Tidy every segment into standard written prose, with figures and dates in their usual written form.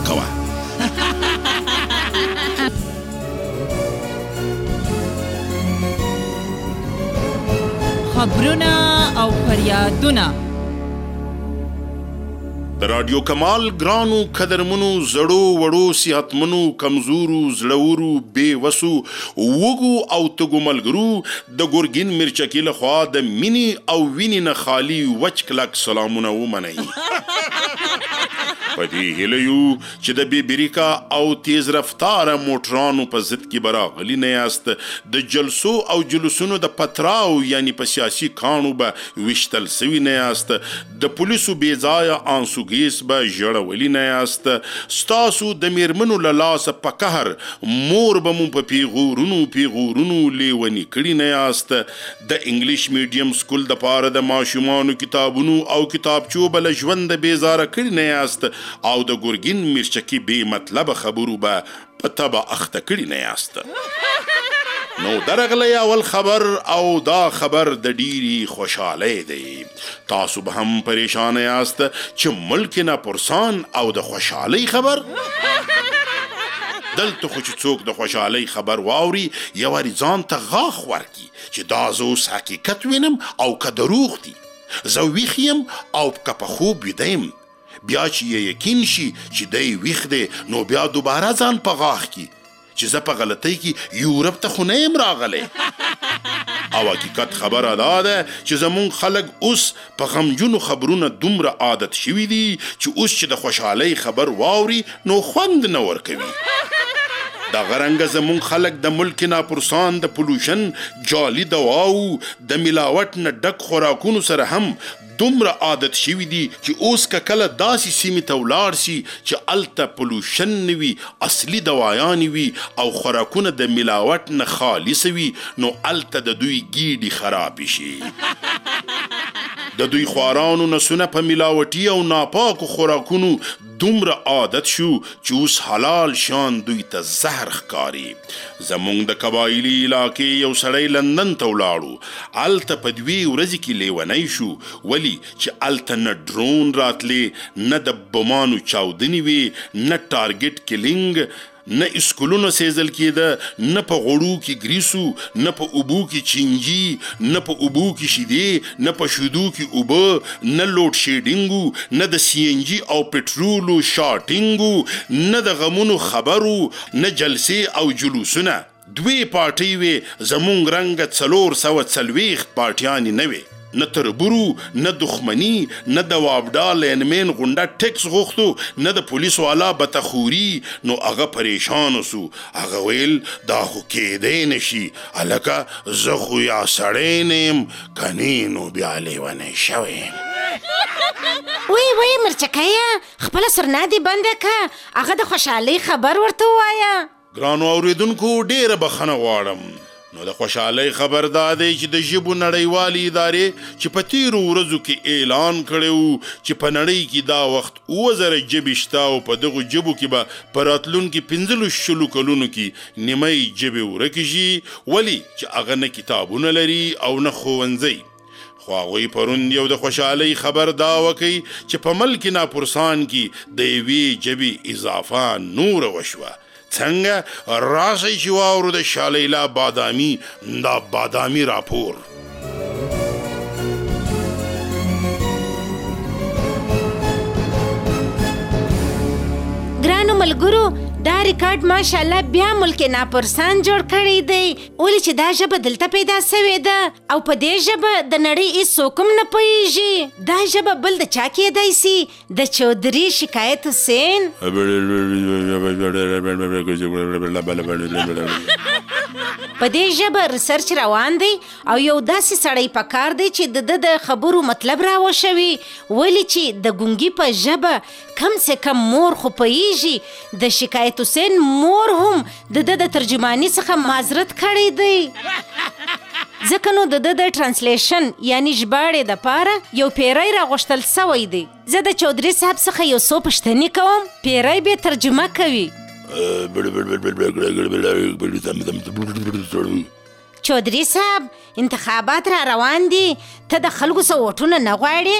کوه. خبرونه او فریادونه د رادیو کمال ګرانو قدرمنو زړو وړو صحتمنو کمزورو زړورو بې وسو وږو او تږو ملګرو د ګرګین مرچکي لخوا د مینې او وینې نه خالي وچ کلک سلامونه ومنئ. په دې هیله یو چې د بې بریکه او تیز رفتاره موټرانو په ضد کې به راغلي نه یاست. د جلسو او جلوسونو د پتراو یعنی په سیاسي کاڼو به ویشتل سوي نه یاست. د پولیسو بې ځایه انسوګیس به ژړولي نه یاست. ستاسو د میرمنو له لاسه په قهر مور به مو په پیغورونو لیوني کړي نه یاست. د انګلیش میډیم سکول دپاره د ماشومانو کتابونو او کتابچو به له ژونده بېزاره کړي نه یاست او د ګرګین مرچکي بې مطلبه خبرو به په تبه اخته کړي نه یاست. نو درغلی اول خبر او دا خبر د ډیری خوشحالی دی. تاسو به هم پریشانه یاست چې ملک نه پرسان او د خوشحالی خبر دلته خو چې څوک د خوشحالی خبر واوري یواري ځان ته غاښ ورکي چې دا زه اوس حقیقت وینم او که دروغ دي. زه ویښ یم او که په خوب ویده یم. بیا چې یقین شي چې دی ویښ دی نو بیا دوباره ځان په غاښ کی چې زه په غلطۍ کې یورپ ته خو نه یم راغلی. او حقیقت خبره دا ده چې زمونږ خلک اوس په غمجنو خبرونه دومره عادت شوي دي چې اوس چې د خوشحالۍ خبر واوري نو خوند نه ورکوي. دا غرنګه زمونږ خلک د ملک ناپرسان د پولوشن جالي دواو د ملاوټ نه ډک خوراکونو سره هم دومره عادت شوي دي چې اوس که کله داسې سیمې ته ولاړ شي چې هلته پولوشن نه وي اصلي دوايانې وي او خوراکونه د ملاوټ نه خالصه وي نو هلته د دوی ګیډې خرابې شي. د دوی خوارانو نسونه په ملاوټي او ناپاکو خوراکونو دومره عادت شو چې اوس حلال شان دوی ته زهر ښکاري. زمونږ د قبایلي علاقې یو سړی لندن ته ولاړو. هلته په 2 ورځې کې لیونی شو. ولې چې هلته نه ډرون راتلې، نه د بمانو چاودنې وې، نه ټارګټ کلینګ، نه اسکولونه سیزل کېده، نه په غوړو کې ګریسو، نه په اوبو کې چینجي، نه په اوبو کې شیدې، نه په شیدو کې اوبه، نه لوډ شیډینګو، نه د سی ان جي او پټرولو شاټینګو، نه د غمونو خبرو، نه جلسې او جلوسونه. 2 پارټۍ وې، زمونږ رنګه 440 پارټیانې نه وې. نه تربورو، نه دښمني، نه د وابډا لینمین غونډه ټیکس غوښتو، نه د پولیس والا بتخوري. نو هغه پریشان سو. هغه ویل دا خو کېدی نشي، هلکه زه خو یا سړی نه یم کنې نو بیا لیونی شوی. وی مرچکیه خپله سرنا دې بنده که، هغه د خوشحالۍ خبر ورته ووایه. ګرانو اوریدونکو ډېره بخښنه غواړم. نو د خوشحالۍ خبر دا دی چې د ژبو نړیوالې ادارې چې په تیرو ورځو کې اعلان کړی و چې په نړۍ کې دا وخت 2000 ژبې شته او په دغو ژبو کې به په راتلونکي 15 کلونو کې نیمۍ ژبې ورکې شي. ولې چې هغه نه کتابونه لري او نه ښوونځی. خو هغوی پرون یو د خوشحالۍ خبر دا وکړي چې په ملک ناپرسان کې د یوې ژبې اضافه نوره وشوه. څنګه؟ راشئ چې واورو د شالیلا بادامي دا بادامي راپور. ګرانو ملګرو دا ریکارډ ماشاءالله بیا ملک ناپرسان جوړ کړی دی. ولې چې دا ژبه دلته پیدا سوې ده او په دې ژبه د نړۍ هیڅوک هم نه پوهېږي. دا ژبه بل د چا کېدی سي؟ د چودھري شکایت حسین. په دې ژبه ریسرچ روان دی او یو داسې سړی پکار دی چې د خبرو مطلب راوښوي. ولې چې د ګونګي په ژبه کم سے کم مور خو پوهېږي. د شکایت حسین مور هم د ترجمانی څخه معذرت کړی دی. ځکه نو د ټرانسلیشن یعنی ژباړې دپاره یو پیری راغوښتل سوی دی. زه د چودھري صاحب څخه یو څو پوښتنې کوم، پیری به ترجمه کوي. چودري صاحب انتخابات را روان دي، ته د خلکو څه ووټونه نه غواړې؟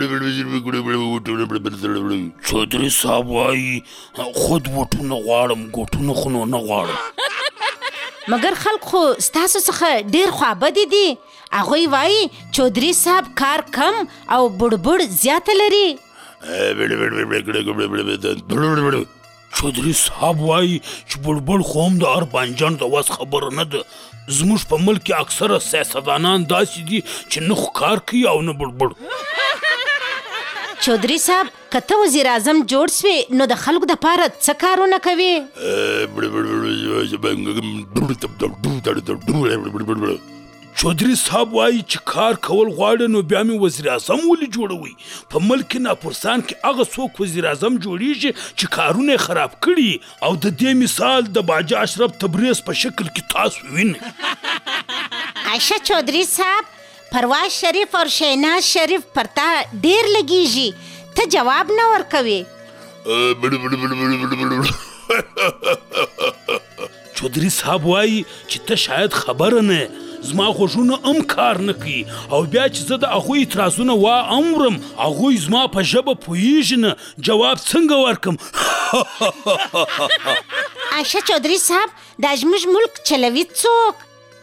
چودري صاحب وایي خود ووټونه غواړم، ګوټونه خو نو نه غواړم. مګر خلک خو ستاسو څخه ډېر خوابدي دي. هغوی وایي چودري صاحب کار کم او بړبړ زیاته لري. چودري صاحب وایي چې بړبړ خو هم د هر بانجان د وس خبره نه ده. زموږ په ملک کې اکثره سیاستدانان داسې دي چې نه خو کار کوي او نه بړبړ. چودري صاحب که ته وزیر اعظم جوړ سوې نو د خلکو دپاره څه کارونه کوې؟ چودري صاحب وایي چې کار کول غواړي نو بیا مې وزیر اعظم ولې جوړوي؟ په ملک کې ناپرسان کې هغه څوک وزیر اعظم جوړیږي چې کارونه یې خراب کړي، او د دې مثال د باجه اشرف تبریز په شکل کې تاسو وینئ. عایشه چودري صاحب، پرواز شریف اور شهناز شریف پر تا ډیر لګیږي، ته جواب نه ورکوي. چودري صاحب وایي چې ته شاید خبره نه، زما غوږونه هم کار نه کوي، او بیا چې زه د هغوی اعتراضونه واورم هغوی زما په ژبه پوهیږي نه، جواب څنګه ورکم؟ عایشه چودري صاحب، دا زموږ ملک چلوي څوک؟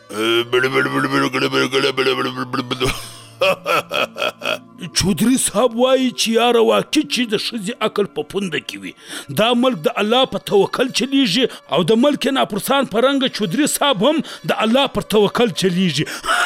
چودري صاحب وایي چې یاره واقع چې د ښځې عقل په پونده کې وي، دا ملک د الله په توکل چلیږي، او د ملک ناپرسان په رنګه چودري صاحب هم د الله پر توکل چلیږي.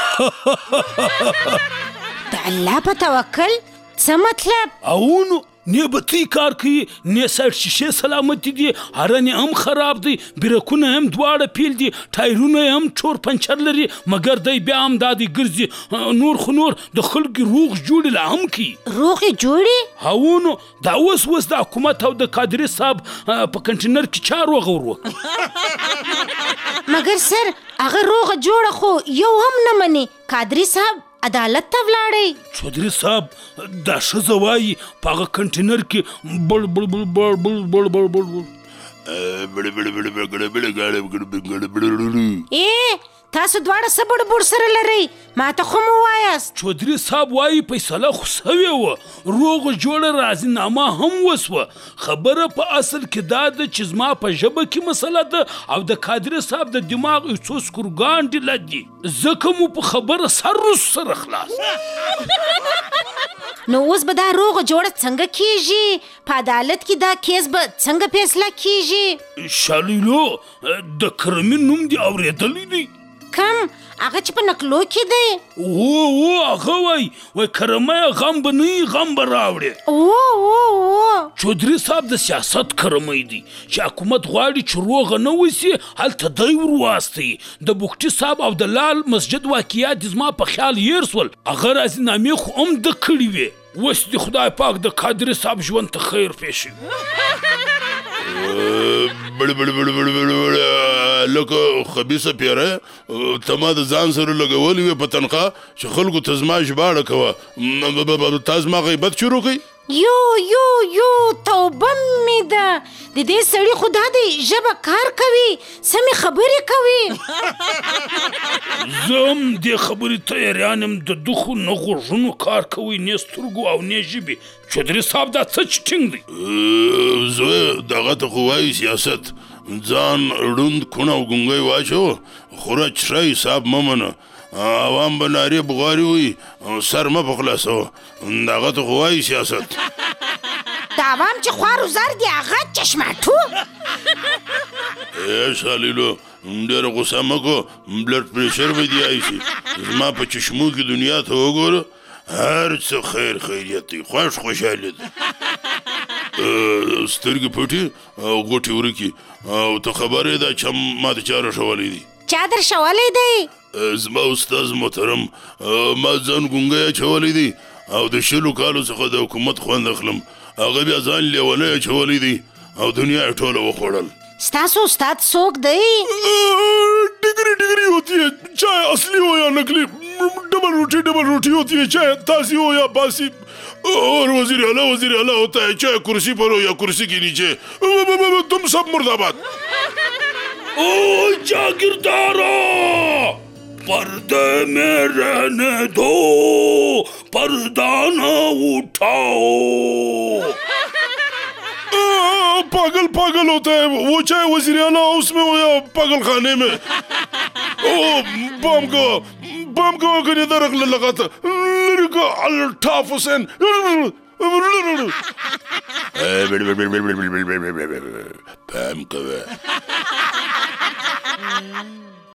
د الله په توکل څه مطلب؟ اونو نه به تی کار کوي، نه سایډ شیشې سلامتي دي، هرن هم خراب دی، بریکونه هم دواړه پیل دي، ټایرونه هم چور پنچر لري، مګر دی بیا هم دادی ګرځي. نور خو نور د خلکو روغ جوړې لا هم کی روغې جوړې؟ هاونو دا اوس د حکومت او د قادري صاحب په کنټینر کې چا روغه وروک؟ مګر سر هغه روغه جوړه خو یو هم نه مني. قادري صاحب عدالت ته ولاړی. چودري صاحب دا ښځه وایي په هغه کنټینر کې بړ بړ بړ بړ بړ بړ بړ بړ. تاسو دواړه څه بړبړ سره لرئ؟ ما ته خو مو ووایاست. چودري صاحب وایي فیصله خو سوې وه، روغه جوړه راضینامه هم وسوه. خبره په اصل کې دا ده چې زما په ژبه کې مسله ده، او د قادري صاحب د دماغ یو څو سکروګان ډیله دي، ځکه مو په خبره سر سره خلاص. نو اوس به دا روغه جوړه څنګه کیږي؟ په عدالت کې دا کیس به څنګه فیصله کیږي؟ شالیلو د کرمي نوم دې اورېدلی دی؟ کم؟ هغه چې په نقلو کې دی؟ هغه وای کرمه غم به نه غم به راوړي. چودري صاحب د سیاست کرمه دی چې حکومت غواړي چې روغه نه وسي، هلته دی ورواستي. د بوختي صاحب او د لال مسجد واقعیات زما په خیال هیر سول، هغه راضینامې خو هم د کړي وې. اوس د خدای پاک د قادري صاحب ژوند ته خیر پېښ شي. لکه خبیثه پیره ته ما د ځان سره لګولې وې په تنخواه چې خلکو ته زما ژباړه کوه، تا زما غیبت شروع کړئ؟ یو توبه مې ده. د دې سړي خو دا دی ژبه کار کوي، سمې خبرې کوي. زه هم دې خبرې ته حیران یم، د ده خو نه غوږونو کار کوي، نه سترګو او نه ژبې. چودري صاحب دا څه چټینګ دی؟ زوی دغه ته خو وایي سیاست. ځان ړوند کونه او ګونګی واچو، خوره چرای صاحب مه منه، عوام به نارې بغارې وي، سر مه په خلاصوه، دغه ته خو وایي سیاست. د عوام چې خوار و زر دي هغه چشماټو. شالیلو ډېره غوسه مه کو، بلډ پریشر به دې ایسي. زما په چشمو کې دنیا ته وګوره، هر څه خیر خیریت دی، خوشحالي ده. سترګې پټې او غوټې ورکې، او ته خبر یې دا چې ما د چا راشولی دی؟ چا در شولی دی؟ زما استاذ محترم ما ځان ګونګی اچولی دی، او د 20 کالو څخه د حکومت خوند اخلم. هغه بیا ځان لیونی اچولی دی او دنیا یې ټوله وخوړل. ستاسو استاد څوک دی؟ ڈگری ہوتی ہے، چاہے اصلی ہو یا نقلی، ڈبل روٹی ہوتی ہے، چاہے تاسی ہو یا باسی، اور وزیر اعلیٰ ہوتا ہے، چاہے کرسی پر ہو یا کرسی کے نیچے. تم سب مرد آباد. او جاگیردارو، पर्दे में रहने दो, पर्दा न उठाओ। पागल पागल होता है वो, चाहे वज़ीर आला हाउस में हो या पागल खाने में। ओ बम को गनीदर लगा था लड़का अल्ताफ हुसैन। बम को